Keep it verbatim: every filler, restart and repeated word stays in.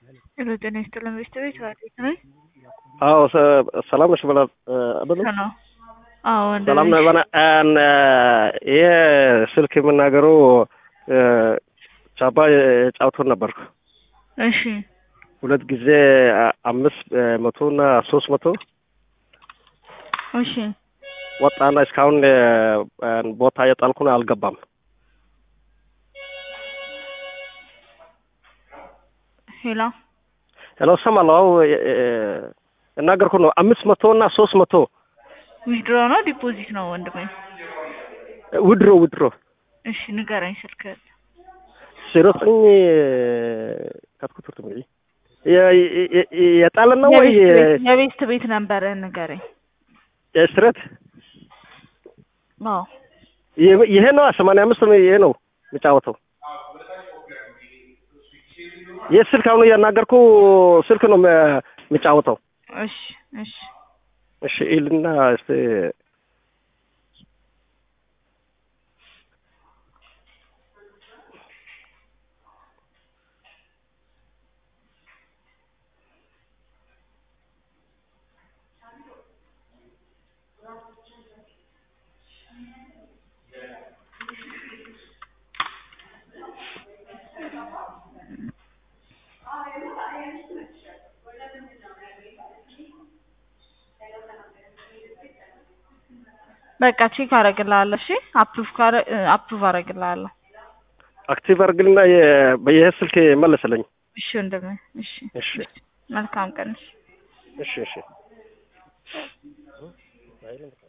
ጤና ይስጥልን ቤተሰቦች ታዲያ ነው? አዎ ሰላም ነሽ በላ አበሉ ሰላም። አዎ እንደ ሰላም ነው ባና አን ይሄ ስልክ የምናገረው ቻባ ጫውቶ ነበርኩ። እሺ ሁለት ጊዜ አምስት መቶ እና ሶስት መቶ እሺ ወጣና እስካሁን ቦታ የጣልኩ ነው አልገባም። ሄሎ ሄሎ ሰማላው እናገርኩ ነው አምስት መቶ እና ሶስት መቶ ዊድሮ ነው ዲፖዚት ነው ወንድሜ? ውድሮ ውድሮ። እሺ ንገረኝ ስልክ ሲሮጥኝ ከትኩት ነው የጣለ ነው ወይ የቤት ቤት ነበር ንገረኝ። የስረት ነው ይሄ ነው ሰማንያ አምስት ነው ይሄ ነው የሚጫወተው። የስልክ አሁን ያናገርኩ ስልክ ነው የሚጫወተው። እሺ እሺ እሺ ኢልና እስቲ በቃ ቼክ አደርግልሃለሁ። እሺ አፕሩቭ ካረ አፕሩቭ አደርግልሃለሁ። አክቲቭ አድርግልና በየህ ስልክ መለሰልኝ። እሺ ወንድሜ እሺ እሺ መልካም ቀን። እሺ እሺ